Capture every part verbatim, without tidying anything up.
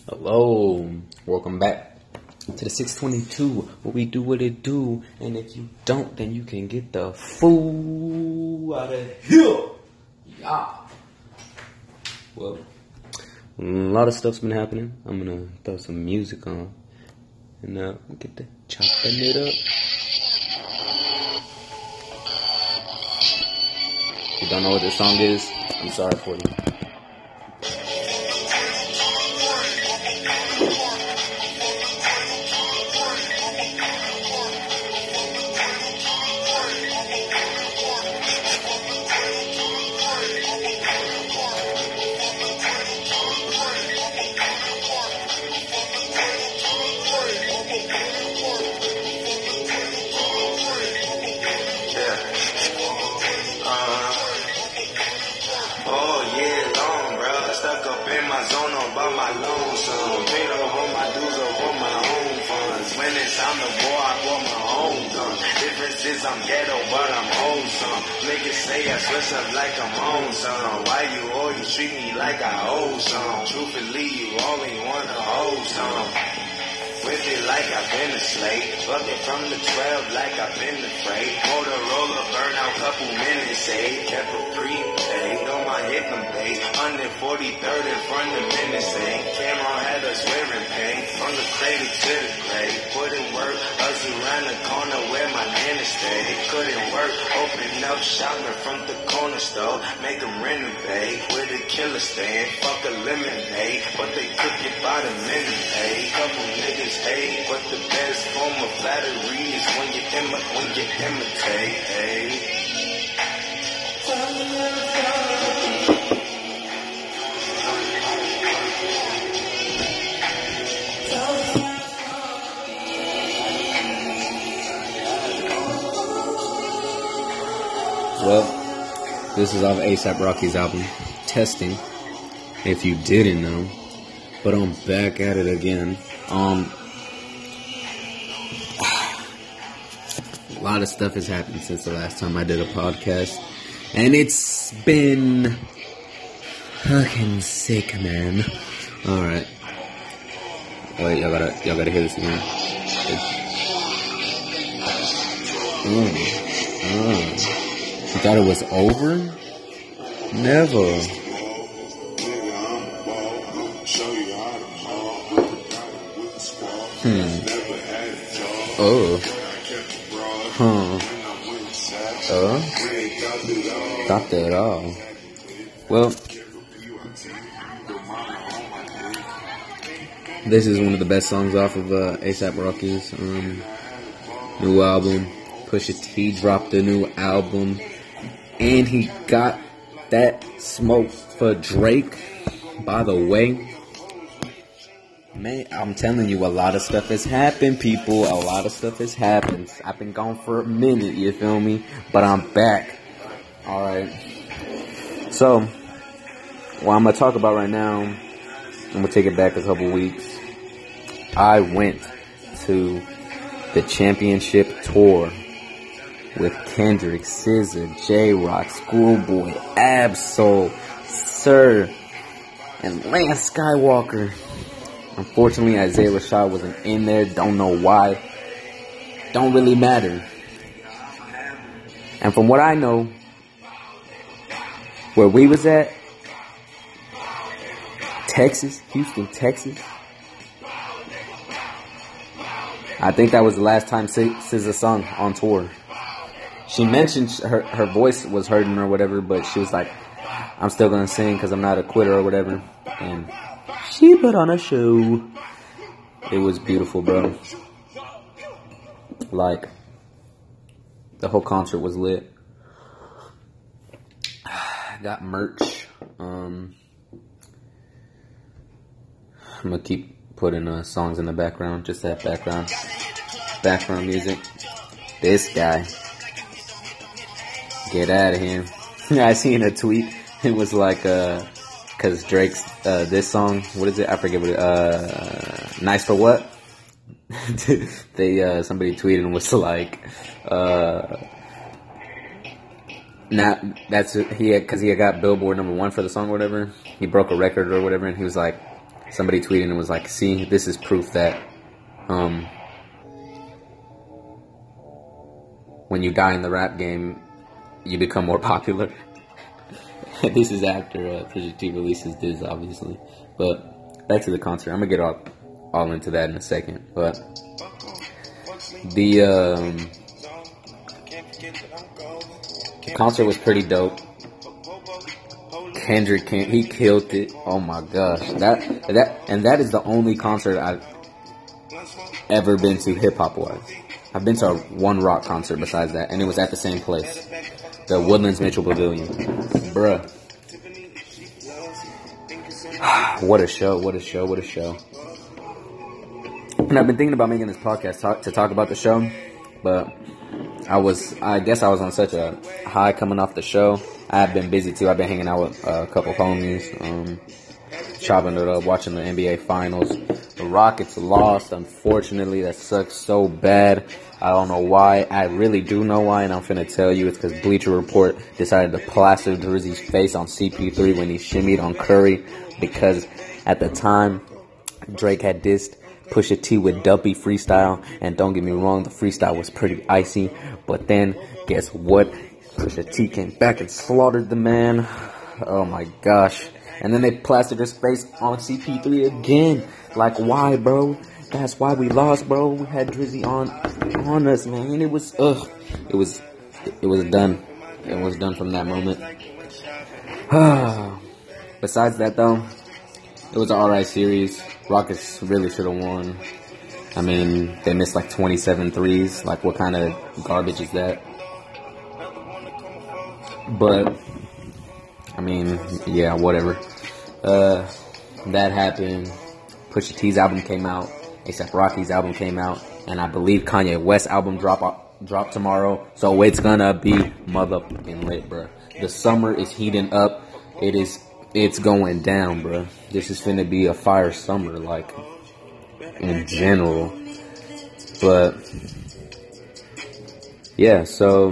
Hello, welcome back to the six twenty-two, where we do what it do, and if you don't, then you can get the fool out of here. Yeah. Well, a lot of stuff's been happening. I'm gonna throw some music on, and uh, get the chopping it up. If you don't know what this song is, I'm sorry for you. I'm ghetto, but I'm wholesome. Niggas say I switch up like I'm on some. Why you always treat me like I owe some? Truthfully, you only wanna hold some. With it like I've been a slave. Bucket from the twelve like I've been the freight. Motorola burn out couple minutes, say. Kept a prepaid on my hip and base. one forty-third in front of menacing. Cameron had us wearing pain. From the cradle to the grave. Put in work, us around the corner where my nana stayed. It couldn't work, open up shop in front the corner store. Make them renovate with a killer stand. Fuck a lemonade, but they cook it by the minute, hey. Couple niggas hate, but the best form of flattery is when you imi- when you imitate, hey. Well, this is off ASAP Rocky's album, Testing, if you didn't know. But I'm back at it again. Um, a lot of stuff has happened since the last time I did a podcast. And it's been fucking sick, man. Alright. Wait, y'all gotta, y'all gotta hear this again. Mm. Mm. You thought it was over? Never. Hmm. Oh. Huh. Uh. Got that all. Well, this is one of the best songs off of uh, ASAP Rocky's um, new album. Pusha T dropped a new album. And he got that smoke for Drake. By the way, man, I'm telling you, a lot of stuff has happened, people. A lot of stuff has happened. I've been gone for a minute, you feel me? But I'm back. Alright. So, what I'm going to talk about right now, I'm going to take it back a couple weeks. I went to the championship tour with Kendrick, S Z A, J-Rock, Schoolboy, Ab-Soul, Sir, and Lance Skywalker. Unfortunately, Isaiah Rashad wasn't in there. Don't know why. Don't really matter. And from what I know, where we was at, Texas, Houston, Texas, I think that was the last time S Z A sung on tour. She mentioned her her voice was hurting or whatever, but she was like, I'm still going to sing because I'm not a quitter or whatever. And she put on a show. It was beautiful, bro. Like, the whole concert was lit. Got merch. Um, I'm going to keep putting uh, songs in the background. Just that background. Background music. This guy. Get out of here. I seen a tweet. It was like, uh, cause Drake's, uh, this song, what is it? I forget what it, uh, Nice for What? they, uh, somebody tweeted and was like, uh, not, that's, he had, cause he had got Billboard number one for the song or whatever. He broke a record or whatever, and he was like, somebody tweeted and was like, see, this is proof that um, when you die in the rap game, you become more popular. This is after uh, Pusha T releases this, obviously. But back to the concert. I'm going to get all, all into that in a second. But the um, concert was pretty dope. Kendrick, came, he killed it. Oh my gosh. That, that, and that is the only concert I've ever been to hip-hop wise. I've been to one rock concert besides that, and it was at the same place. The Woodlands Mitchell Pavilion. Bruh. What a show, what a show, what a show. And I've been thinking about making this podcast talk, to talk about the show, but I was, I guess I was on such a high coming off the show. I've been busy too. I've been hanging out with uh, a couple homies, um, chopping it up, watching the N B A Finals. The Rockets lost, unfortunately. That sucks so bad. I don't know why. I really do know why, and I'm finna tell you. It's because Bleacher Report decided to plaster Drizzy's face on C P three when he shimmied on Curry, because at the time, Drake had dissed Pusha T with Duppy freestyle, and don't get me wrong, the freestyle was pretty icy, but then, guess what? Pusha T came back and slaughtered the man. Oh my gosh. And then they plastered his face on C P three again. Like, why, bro? That's why we lost, bro. We had Drizzy on on us, man. It was, ugh. It was, it was done. It was done from that moment. Besides that, though, it was an alright series. Rockets really should have won. I mean, they missed like twenty-seven threes. Like, what kind of garbage is that? But, I mean, yeah, whatever. Uh, that happened. Pusha T's album came out. A$AP Rocky's album came out. And I believe Kanye West's album drop drop tomorrow. So it's gonna be motherfucking lit, bro. The summer is heating up. It is, it's going down, bro. This is finna be a fire summer, like, in general. But, yeah, so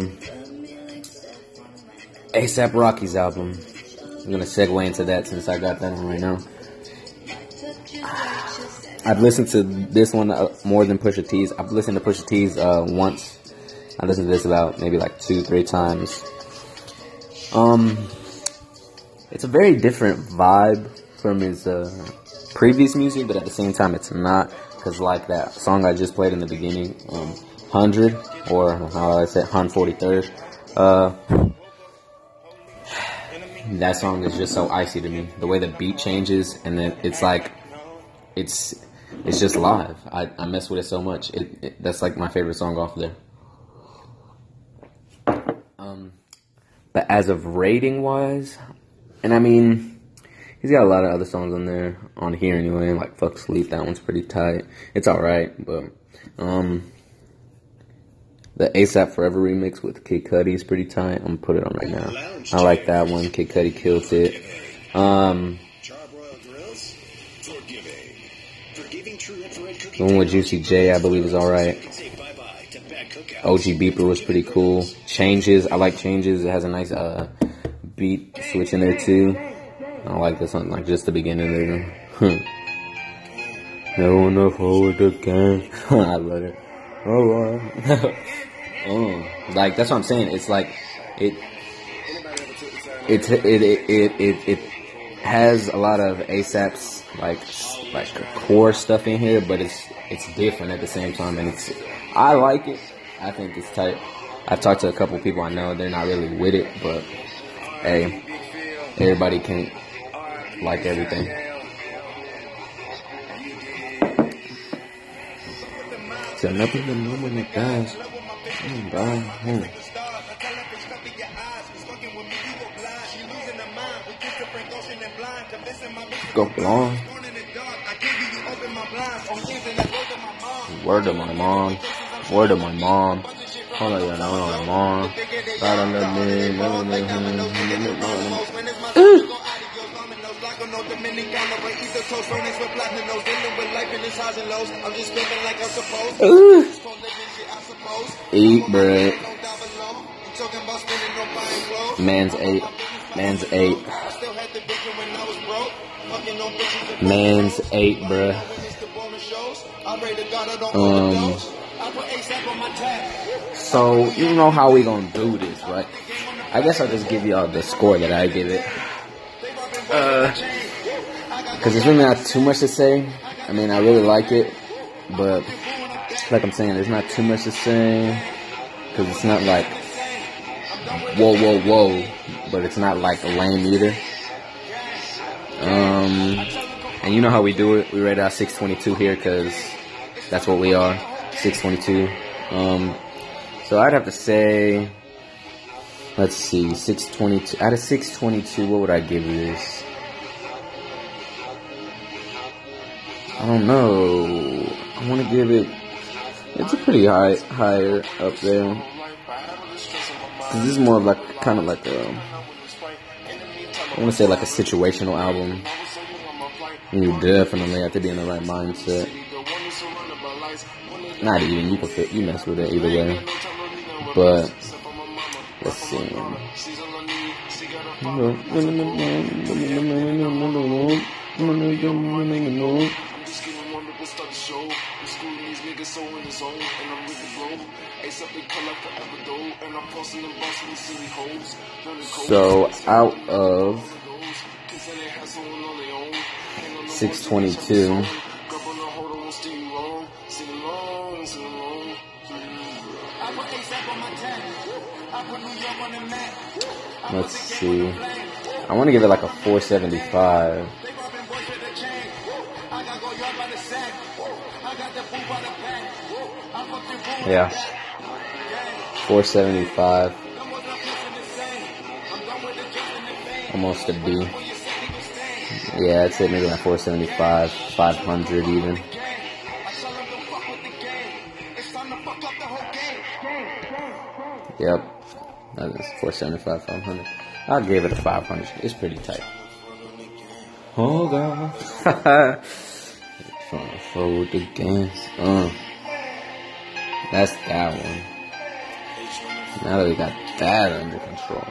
A$AP Rocky's album. I'm gonna segue into that since I got that on right now. I've listened to this one uh, more than Pusha T's. I've listened to Pusha T's uh, once. I listened to this about maybe like two, three times. Um, it's a very different vibe from his uh, previous music, but at the same time, it's not. Cause like that song I just played in the beginning, um, one hundred, or how I said, one forty-third. Uh, that song is just so icy to me. The way the beat changes, and then it's like, it's. It's just live. I, I mess with it so much. It, it that's like my favorite song off there. Um, but as of rating wise, and I mean, he's got a lot of other songs on there, on here anyway. Like Fuck Sleep, that one's pretty tight. It's alright, but um, the A$AP Forever remix with Kid Cudi is pretty tight. I'm gonna put it on right now. I like that one. Kid Cudi kills it. Um. The one with Juicy J, I believe, is alright. O G Beeper was pretty cool. Changes, I like Changes. It has a nice uh, beat switch in there too. I like this one, like just the beginning there. No enough with the game. I love it. Oh, oh, like that's what I'm saying. It's like it, it, it, it, it, it, it has a lot of A$AP's like. like core stuff in here, but it's it's different at the same time, and it's I like it. I think it's tight. I've talked to a couple people I know, they're not really with it, but hey, everybody can't like everything. So nothing but no one that guys. Mm, bro. Mm. Go blonde. Word of my mom. Word of my mom. Hold on, you know, my mom. I don't know me. No, no, no. Eat bread. Man's eight. Man's eight. Man's eight, bruh. Um, so, you know how we gonna do this, right? I guess I'll just give y'all the score that I give it. Uh, Because there's really not too much to say. I mean, I really like it, but like I'm saying, there's not too much to say. Because it's not like, whoa, whoa, whoa, but it's not like lame either. Um, and you know how we do it. We rate out six twenty-two here because that's what we are, six twenty-two. Um, so I'd have to say, let's see, six twenty-two. Out of six twenty-two, what would I give this? I don't know. I want to give it. It's a pretty high, higher up there. This is more of like, kind of like a. I want to say like a situational album. You definitely have to be in the right mindset. Not even, you can fit, you mess with it either way. But let's see. So out of six twenty-two, let's see, I want to give it like a four seventy-five. Yeah, four seventy-five. Almost a B. Yeah, I'd say maybe like four seventy-five, five hundred even. Yep, that is four seventy-five, five hundred. I gave it a five hundred. It's pretty tight. Oh God. Trying to forward the game. Uh, that's that one. Now that we got that under control.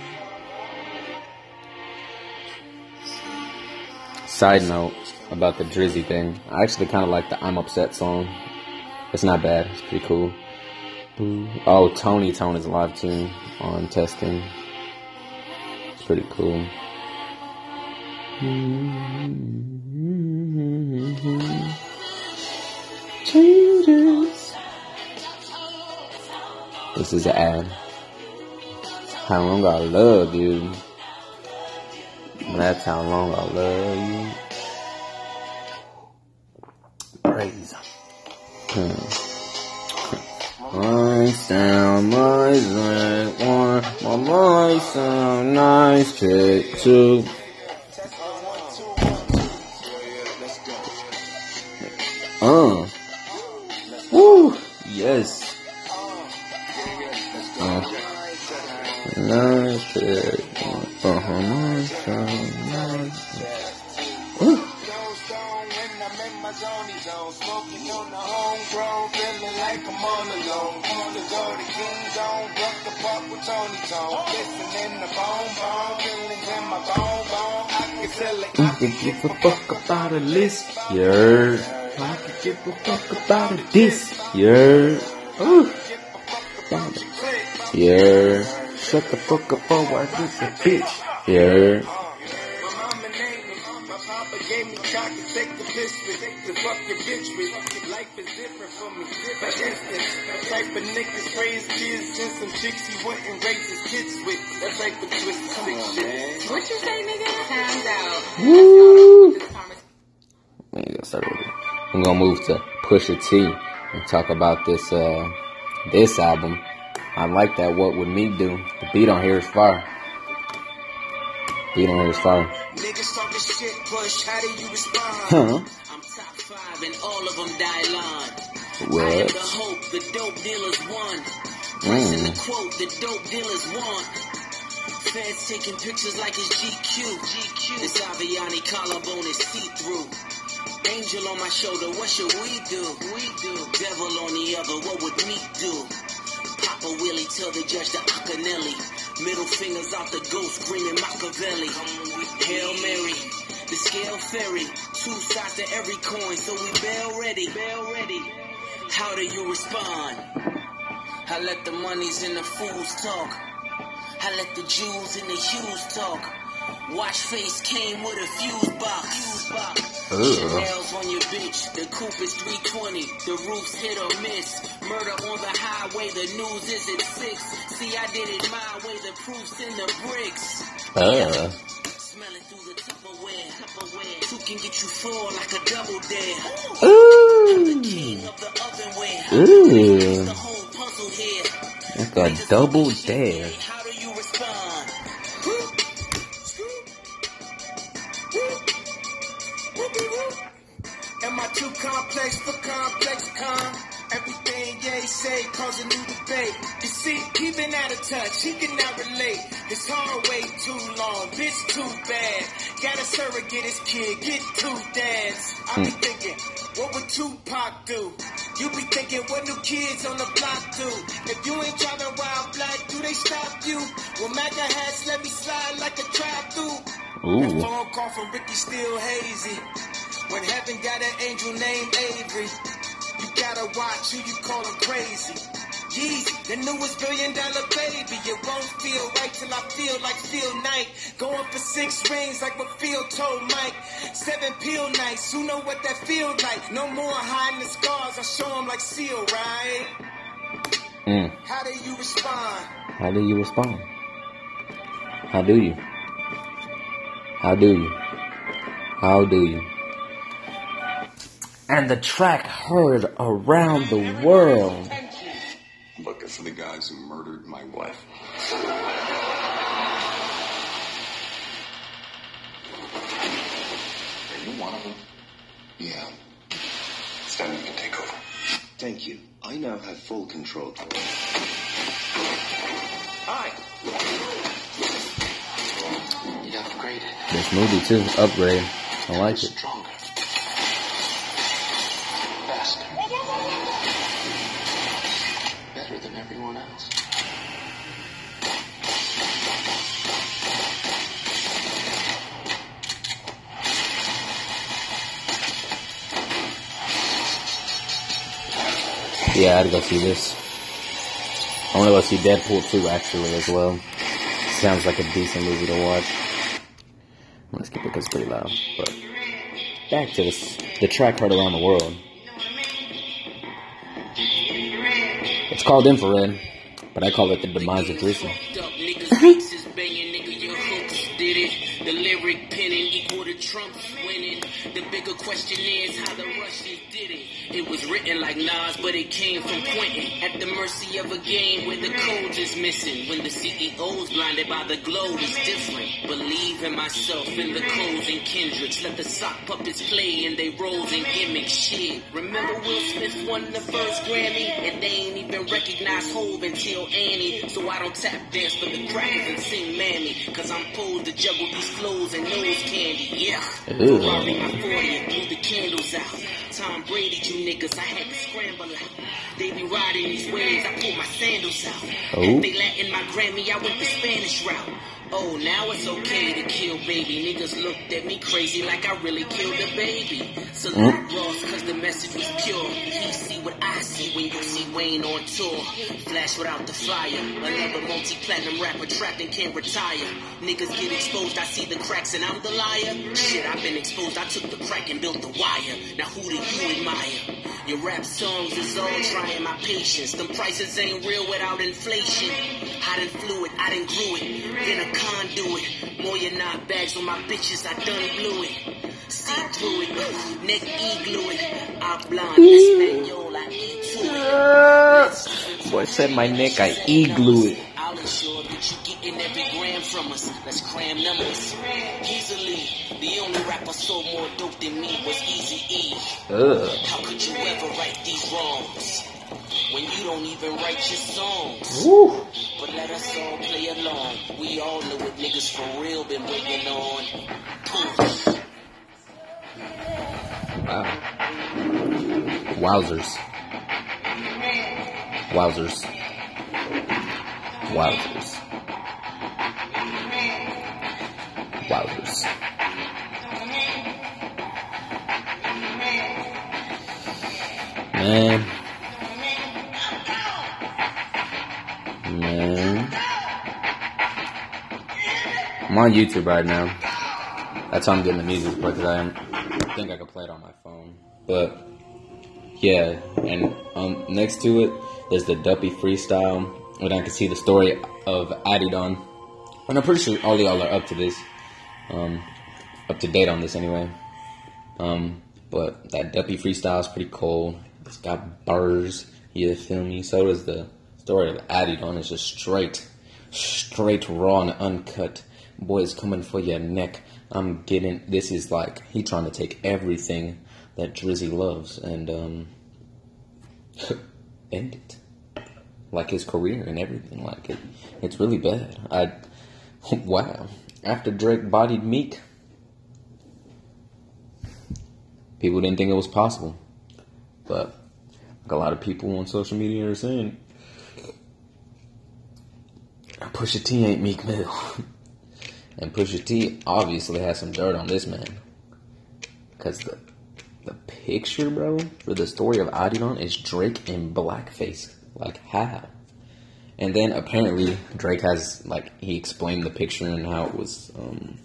Side note about the Drizzy thing. I actually kind of like the I'm Upset song. It's not bad. It's pretty cool. Oh, Tony Tone is live too on Testing. It's pretty cool. Changes. This is an ad. How long I love you. That's how long I love you. Praise. Hmm. My sound, my leg, one, my my sound, nice trick too. Uh. Woo. Yes. Uh. Nice trick. Uh-huh. My sound, nice. Woo. Smoking on the homegrown, feeling like I'm on alone. On the go to King Zone, duck the park with Tony Tone. Listen in the bone bone, feelings in my bone bone. I can tell it. I can give a fuck about a list, yeah. I can give a fuck about a diss, yeah. Ooh. Yeah. Shut the fuck up, oh, I this a bitch, yeah. Gave me chocolate, take the piss with, the fucking bitch with. Life is different for me. For instance, the type of niggas raise kids and some chicks he wouldn't raise his kids with. That type of twisted sick shit. What you say, nigga? Time's out. Woo! We ain't gonna start over. I'm gonna move to Pusha T and talk about this, uh, this album. I like that What Would Me Do. The beat on here is fire. Beat on here is fire. Niggas talking shit, push, how do you respond? Huh? I'm top five and all of them die line. What? I am the hope, the dope dealers won. Mm. The quote, the dope dealers want. Fans taking pictures like it's G Q. G Q. This Aviani collarbone is see-through. Angel on my shoulder, what should we do? We do. Devil on the other, what would me do? Papa Willie tell the judge to Acanelli. Middle fingers out the ghost, screaming Machiavelli. Hail Mary, The scale fairy, two sides to every coin, so we bail ready, bail ready. How do you respond? I let the monies and the fools talk. I let the Jews and the Hughes talk. Watch face came with a fuse box. Fuse box. Chanel's on your bitch. The coupe is three twenty. The roof's hit or miss. Murder on the highway. The news is at six. See, I did it my way. The proof's in the bricks. Uh. Smelling through the Tupperware. Tupperware. Two can get you four like a double dare. Ooh. I'm the king of the ovenware. Ooh. The whole puzzle here. Like a double dare. How do you respond? Am I too complex for complex con? Everything Ye say cause a new debate. You see, he been out of touch, he cannot relate. His hard way too long, bitch too bad. Got a surrogate his kid, get two dads. I be thinking, what would Tupac do? You be thinking, what new kids on the block do? If you ain't driving while black, do they stop you? Well, MAGA hats let me slide like a trap through. Ooh. That phone call from Ricky still hazy. When heaven got an angel named Avery, you gotta watch who you callin' crazy. Yeezy, the newest billion dollar baby. It won't feel right till I feel like Phil Knight. Going for six rings like what Phil told Mike. Seven pill nights, who know what that feel like? No more hiding the scars, I show them like Seal, right? Mm. How do you respond? How do you respond? How do you? How do you? How do you? And the track heard around the world. Looking for the guys who murdered my wife. Are you one of them? Yeah. It's time you can take over. Thank you. I now have full control. Hi. You upgraded. This movie too, Upgrade. I like it. Stronger. Faster. Better than everyone else. Yeah, I'd go see this. I want to go see Deadpool two actually as well. Sounds like a decent movie to watch. I'm gonna skip it because it's pretty loud. But back to this, the track heard around the world. It's called Infrared, but I call it the demise of Drewson. The lyric penning equal to Trump's winning. The bigger question is how the Russians did it. It was written like Nas, but it came from Quentin. At the mercy of a game where the codes is missing. When the C E O's blinded by the glow is different. Believe in myself, in the codes and Kendricks. Let the sock puppets play in they roles and gimmicks. Shit. Remember Will Smith won the first Grammy? And they ain't even recognize Hove until Annie. So I don't tap dance for the crackers and sing Mammy. Cause I'm posed to juggle these flows and nose candy, yeah. Ooh. Ferrari my forty and blew the candles out. Tom Brady, you niggas, I had to scramble out. They be riding these waves, I pull my sandals out. Oh. If they Latin my Grammy, I went the Spanish route. Oh, now it's okay to kill baby. Niggas looked at me crazy like I really killed a baby. Salute mm. Ross, cause the message was pure. He see what I see when you see Wayne on tour. Flash without the flyer. Another multi-platinum rapper trapped and can't retire. Niggas get exposed, I see the cracks and I'm the liar. Shit, I've been exposed, I took the crack and built the wire. Now who do you admire? Your rap songs is all trying my patience. Them prices ain't real without inflation. I done flew it, I done grew it. Then a conduit. More than nine bags on my bitches, I done blew it. See through it, neck igloo it. Hablan Espanol, I eat to it. Boy said my neck, I igloo it. I'll ensure that you getting every gram from us. Let's cram numbers. Easily, the only rapper sold more dope than me was Eazy-E. Ugh. How could you ever right these wrongs when you don't even write your songs? Woo. But let us all play along. We all know what niggas for real been waiting on. Poof. Wow. Wowzers. Wowzers. Wowzers. Wowzers. Man. Man. I'm on YouTube right now. That's how I'm getting the music to play, because I, I think I could play it on my phone. But, yeah. And um, next to it, there's the Duppy Freestyle. And I can see the story of Adidon. And I'm pretty sure all y'all are up to this. Um, up to date on this anyway. Um, but that Duppy Freestyle is pretty cool. It's got bars. You feel me? So does the story of Adidon. It's just straight. Straight, raw, and uncut. Boys coming for your neck. I'm getting, this is like, he trying to take everything that Drizzy loves and um, end it. Like his career and everything. Like it, it's really bad. I, wow. After Drake bodied Meek, people didn't think it was possible. But like a lot of people on social media are saying, Pusha T ain't Meek Mill. And Pusha T obviously has some dirt on this man. Because the, the picture, bro, for the story of Adidon is Drake in blackface. Like, how? And then apparently Drake has, like, he explained the picture and how it was um,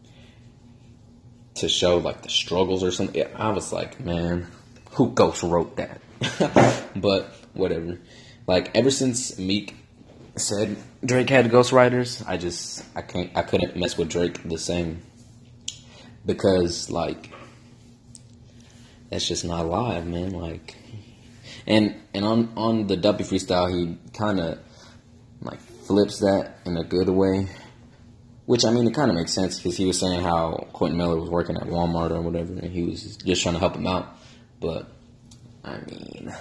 to show, like, the struggles or something. I was like, man, who ghost wrote that? But whatever. Like, ever since Meek said Drake had ghostwriters, I just, I can't, I couldn't mess with Drake the same. Because, like, that's just not live, man. Like, and and on, on the Duppy Freestyle, he kind of, like, flips that in a good way. Which, I mean, it kind of makes sense, because he was saying how Quentin Miller was working at Walmart or whatever, and he was just trying to help him out. But, I mean,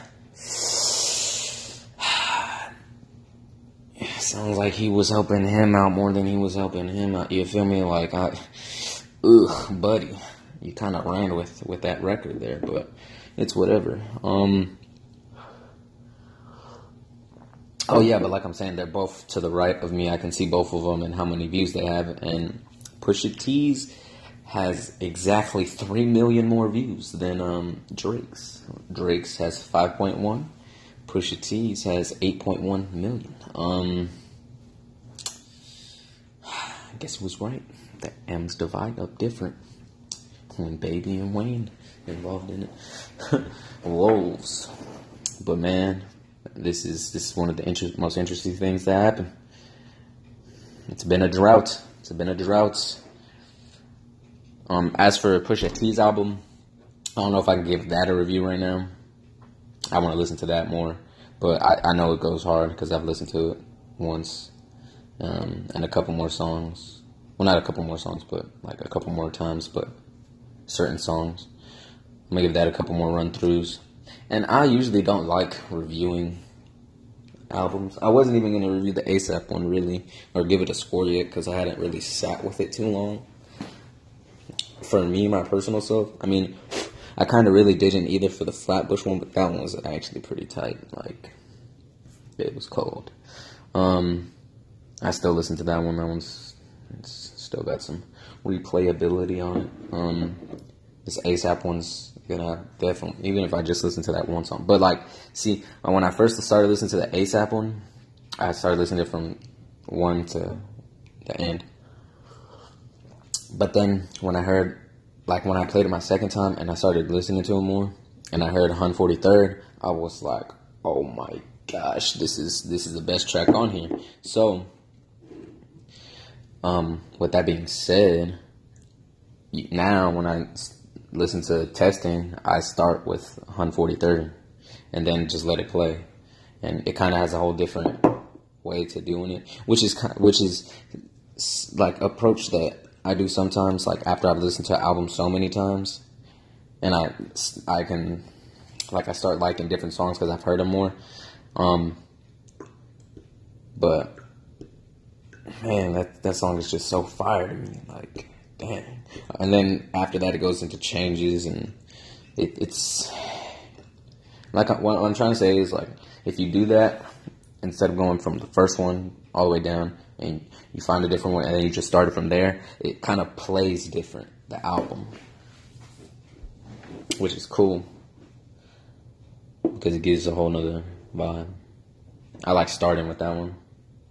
sounds like he was helping him out more than he was helping him out. You feel me? Like, I, ugh, buddy, you kind of ran with, with that record there, but it's whatever. Um, oh yeah, but like I'm saying, they're both to the right of me. I can see both of them and how many views they have. And Pusha T's has exactly three million more views than um, Drake's. Drake's has five point one. Pusha T's has eight point one million. Um, I guess it was right. The M's divide up different when Baby and Wayne involved in it. Wolves. But man, this is this is one of the inter- most interesting things that happened. It's been a drought. It's been a drought. Um, as for Pusha T's album, I don't know if I can give that a review right now. I want to listen to that more. But I, I know it goes hard because I've listened to it once. Um, and a couple more songs. Well, not a couple more songs, but like a couple more times. But certain songs. I'm going to give that a couple more run-throughs. And I usually don't like reviewing albums. I wasn't even going to review the ASAP one, really. Or give it a score yet because I hadn't really sat with it too long. For me, my personal self. I mean, I kind of really didn't either for the Flatbush one, but that one was actually pretty tight. Like, it was cold. Um, I still listen to that one. That one's it's still got some replayability on it. Um, this ASAP one's gonna definitely, even if I just listen to that one song. But like, see, when I first started listening to the ASAP one, I started listening to it from one to the end. But then when I heard, like when I played it my second time and I started listening to it more, and I heard one forty-third, I was like, oh my gosh, this is this is the best track on here. So, um, with that being said, now when I listen to Testing, I start with one forty-third and then just let it play, and it kind of has a whole different way to doing it, which is which is like approach that I do sometimes, like after I've listened to an album so many times, and I, I can, like I start liking different songs because I've heard them more, um, but, man, that, that song is just so fire to me, like, dang, and then after that it goes into changes, and it, it's, like, what I'm trying to say is, like, if you do that, instead of going from the first one all the way down, and you find a different one, and then you just start it from there, it kind of plays different, the album, which is cool. because it gives a whole nother vibe. I like starting with that one.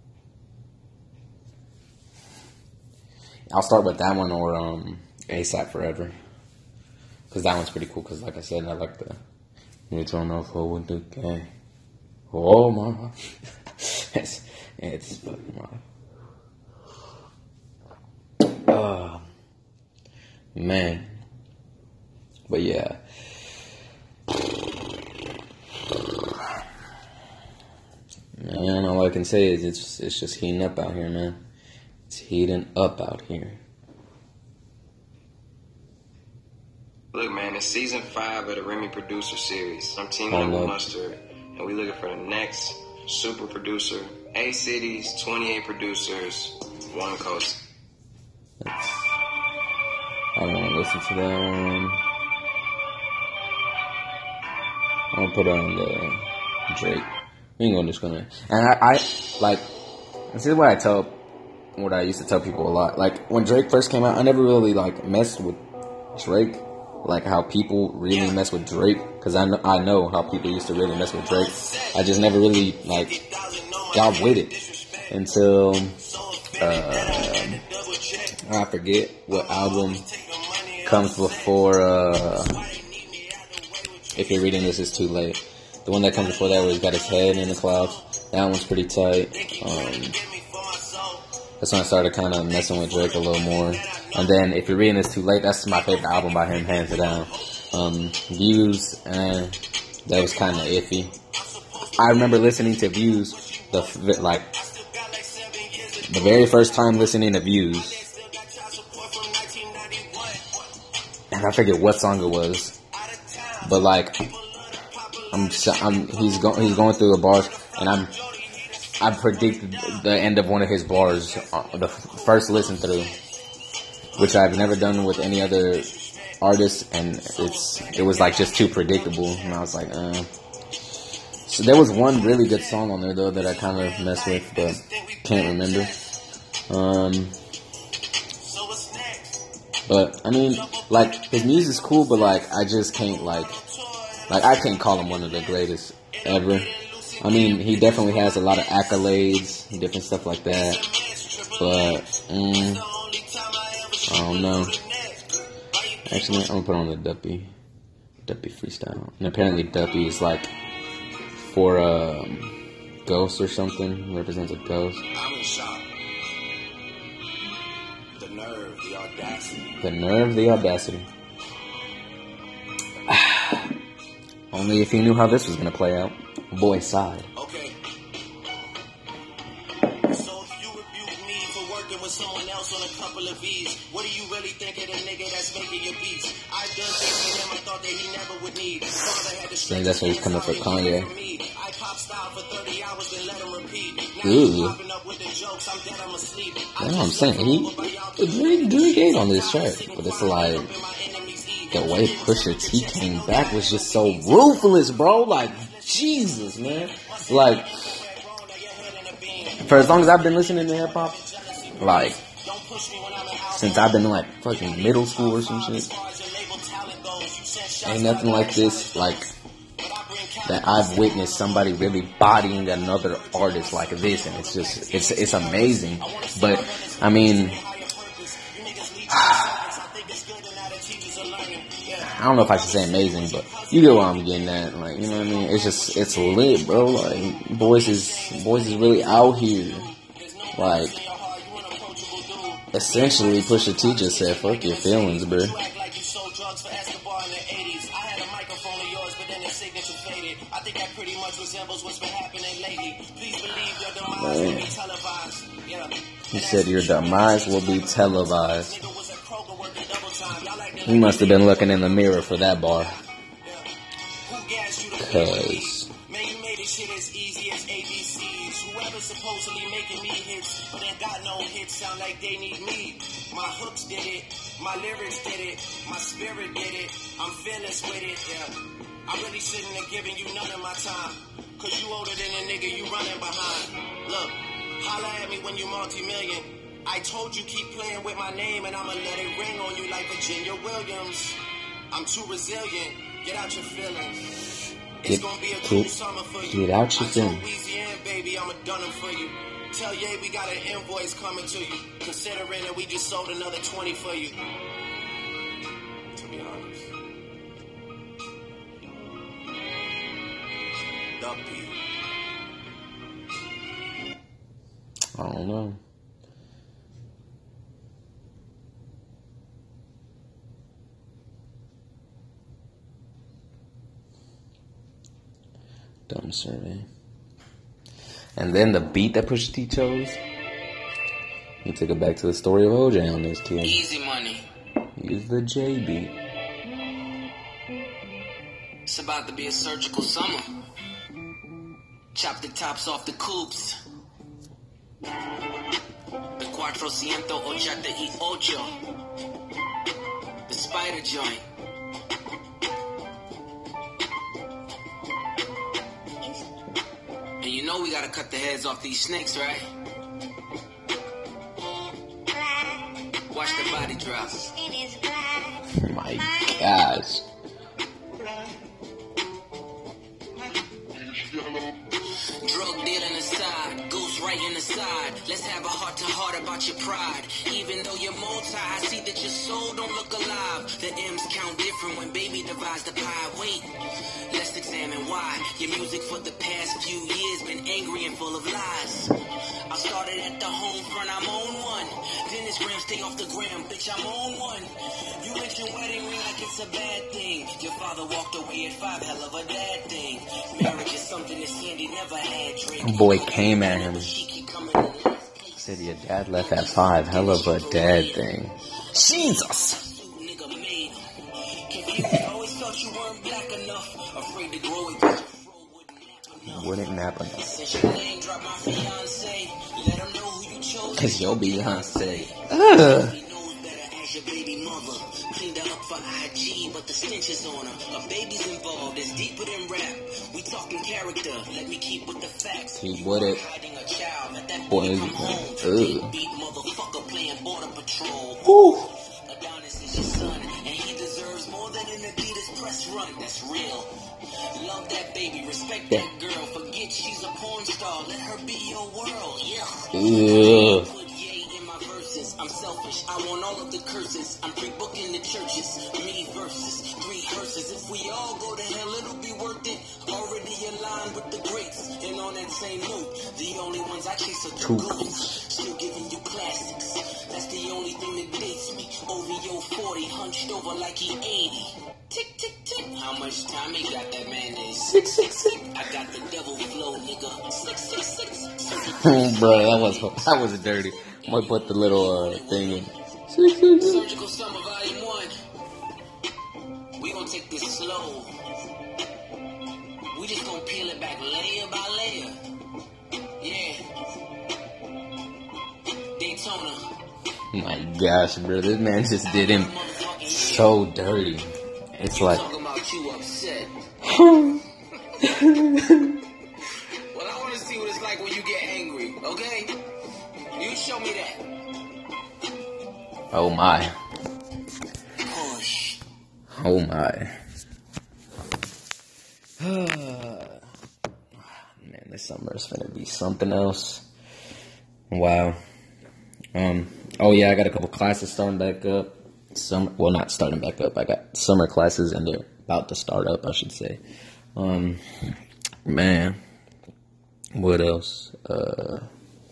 I'll start with that one or um, ASAP Forever. Because that one's pretty cool. Because like I said, I like the... You don't know if I would do gay. Oh my. it's, it's fucking wild. Oh, man. But yeah. Man, all I can say is it's it's just heating up out here, man. It's heating up out here. Look, man, it's season five of the Remy Producer Series. I'm teaming up with Mustard, and we looking for the next super producer. Eight cities, twenty-eight producers, one coast. That's, I don't want to listen to that one. I'm gonna put on the Drake. We ain't gonna discriminate. And I, I like, this is what I tell, what I used to tell people a lot. Like, when Drake first came out, I never really, like, messed with Drake. Like, how people really mess with Drake. Because I know, I know how people used to really mess with Drake. I just never really, like, got with it. Until, uh, I forget what album comes before, uh, If You're Reading This, It's Too Late. The one that comes before that where he's got his head in the clouds. That one's pretty tight. Um, that's when I started kind of messing with Drake a little more. And then If You're Reading This Too Late, that's my favorite album by him, hands down. Um, Views, eh, that was kind of iffy. I remember listening to Views, the like, the very first time listening to Views. And I forget what song it was. But like, I'm, I'm he's going he's going through the bars, and I'm I predicted the end of one of his bars, uh, the first listen through, which I've never done with any other artist, and it's it was like just too predictable, and I was like, uh. So there was one really good song on there though that I kind of messed with, but can't remember. Um, but I mean, like, his music's cool, but like I just can't like. Like, I can't call him one of the greatest ever. I mean, he definitely has a lot of accolades and different stuff like that. But, mm, I don't know. Actually, I'm going to put on the Duppy. Duppy freestyle. And apparently Duppy is like for um, ghost or something. Represents a ghost. I'm in shock. The nerve, the audacity. The nerve, the audacity. Only if you knew how this was going to play out. Boy side. Okay. So if you rebuke me for working with someone else on a couple of V's, what do you really think of the nigga that's making your beats? I've done things for him I thought that he never would need. Father had to I think that's why he's coming for Kanye. I pop style for thirty hours, then let him repeat. Ooh. Popping up with the jokes, I'm dead, I'm asleep. That's what I'm saying. He really good game on this track. But it's like, the way Pusha T came back was just so ruthless, bro. Like, Jesus, man. Like, for as long as I've been listening to hip hop, like, since I've been in, like, fucking middle school or some shit, ain't nothing like this, like, that I've witnessed somebody really bodying another artist like this, and it's just, it's, it's amazing. But, I mean, I don't know if I should say amazing, but you get what I'm getting at. Like, you know what I mean? It's just, it's lit, bro. Like, boys is, boys is really out here. Like, essentially, Pusha T just said, fuck your feelings, bro. Man. He said your demise will be televised. He must have been looking in the mirror for that bar. Cause Whoever supposedly making me hits, but ain't got no hits, sound like they need me. My hooks did it, my lyrics did it, my spirit did it, I'm finished with it, yeah. I really shouldn't have given you none of my time, cause you older than a nigga you running behind. Look, holla at me when you multi-million. I told you keep playing with my name and I'ma let it ring on you like Virginia Williams. I'm too resilient, get out your feelings. Get, get, get out your thing. Baby, I'ma done them for you. Tell Ye we got an invoice coming to you. Considering that we just sold another twenty for you. To be honest. The beat. I don't know. Dumb survey. And then the beat that Pusha T chose, he took it back to the story of O J on this too. Easy money. Use the J beat. It's about to be a surgical summer. Chop the tops off the coupes. The cuatrocientos ochenta y ocho. The spider joint. And you know we gotta cut the heads off these snakes, right? Watch the body drop. My gosh. Drug dealing aside, goose right in the side. Let's have a heart to heart about your pride. Even though you're multi, I see that your soul don't look alive. The M's count different when baby divides the pie. Wait, let's examine why. Your music for the past few years been angry and full of lies. I started at the home front, I'm on one. Then this gram stay off the gram, bitch, I'm on one. You with your wedding ring like it's a bad thing. Your father walked away at five, hell of a dad thing. Marriage is something that Sandy never had. Drake. Boy came at him. Said your dad left at five, hell of a dad thing. Jesus. Wouldn't nap enough. Cause your Beyonce. Ugh. But the stench is on her. A baby's involved. It's deeper than rap. We talking character. Let me keep with the facts. He would it. Hiding a child. Let that boy come home. ugh. Beat motherfucker playing border patrol. Woo. Adonis is your son, and he deserves more than an Adidas press run. That's real. Love that baby. Respect that girl. Forget she's a porn star. Let her be your world. Yeah. Ugh. I'm selfish, I want all of the curses. I'm pre-booking the churches. Me versus three hearses. If we all go to hell, it'll be worth it. Already aligned with the greats. And on that same note, the only ones I chase are the goats. Still giving you classics. That's the only thing that dates me. O V O forty, hunched over like he eighty. Tick, tick, tick. How much time he got, that man is? Six, six, six. I got the devil flow, nigga. Six, six, six. Bro, that was that was dirty. I'm gonna put the little uh, thing in. Surgical Summer Volume one. We gonna take this slow. We just gonna peel it back layer by layer. Yeah. Daytona. My gosh, bro, this man just did him so dirty. It's like. Talking about you upset. Well, I wanna see what it's like when you get angry, okay? You show me that. Oh my. Push. Oh my. Man, this summer is gonna be something else. Wow. Um. Oh yeah, I got a couple classes starting back up. Summer. Well, not starting back up. I got summer classes and they're about to start up, I should say. Um. Man. What else? Uh.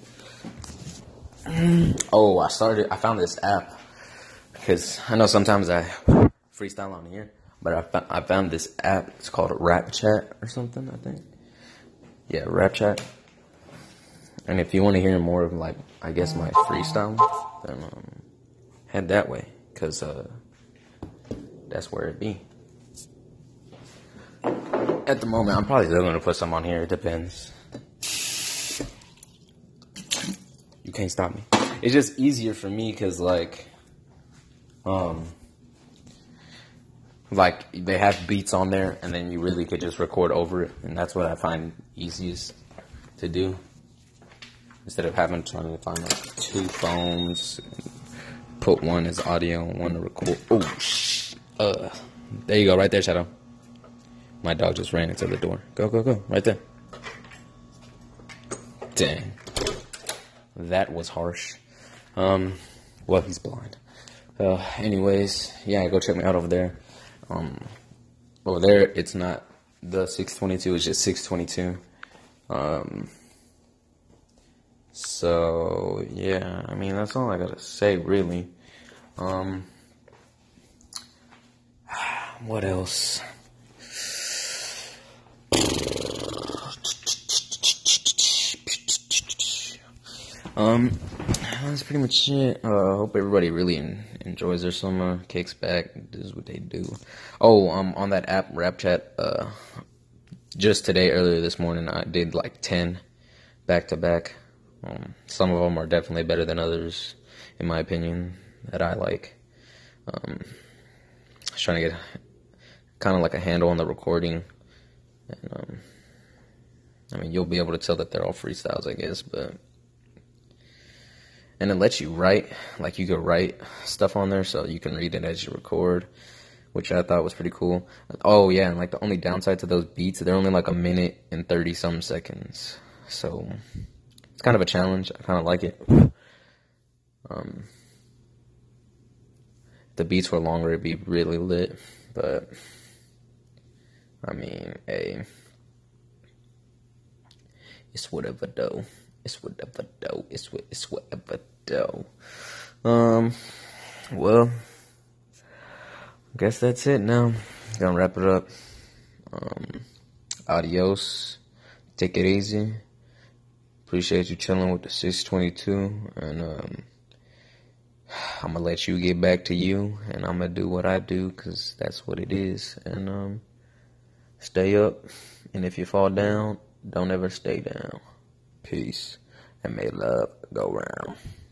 Oh, I started, I found this app, because I know sometimes I freestyle on here, but I found, I found this app, it's called Rap Chat or something, I think. Yeah, Rap Chat. And if you want to hear more of, like, I guess my freestyle, then um, head that way, because uh, that's where it be. At the moment, I'm probably still going to put some on here, it depends. You can't stop me. It's just easier for me because, like, um, like they have beats on there, and then you really could just record over it, and that's what I find easiest to do instead of having trying to find like two phones, put one as audio and one to record. Oh, sh- uh, there you go, right there, Shadow. My dog just ran into the door. Go, go, go. Right there. Dang. That was harsh. Um, well, he's blind. Uh, anyways, yeah, go check me out over there. Um, over there, it's not the six twenty-two, it's just six twenty-two. Um, so, yeah, I mean, that's all I gotta say, really. Um, what else? Um, that's pretty much it. I uh, hope everybody really en- enjoys their summer, kicks back, does what they do. Oh, um, on that app, Rap Chat, uh, just today, earlier this morning, I did like ten back to back. Um, some of them are definitely better than others, in my opinion, that I like. Um, I was trying to get kind of like a handle on the recording. And, um, I mean, you'll be able to tell that they're all freestyles, I guess, but. And it lets you write, like you could write stuff on there so you can read it as you record, which I thought was pretty cool. Oh, yeah, and like the only downside to those beats, they're only like a minute and thirty-some seconds. So it's kind of a challenge. I kind of like it. Um, if the beats were longer, it'd be really lit. But, I mean, hey, it's whatever, though. It's whatever though. It's what. It's whatever though. Um. Well, I guess that's it now. Gonna wrap it up. Um. Adios. Take it easy. Appreciate you chilling with the six twenty-two, and um. I'm gonna let you get back to you, and I'm gonna do what I do, cause that's what it is. And um. Stay up, and if you fall down, don't ever stay down. Peace, and may love go round.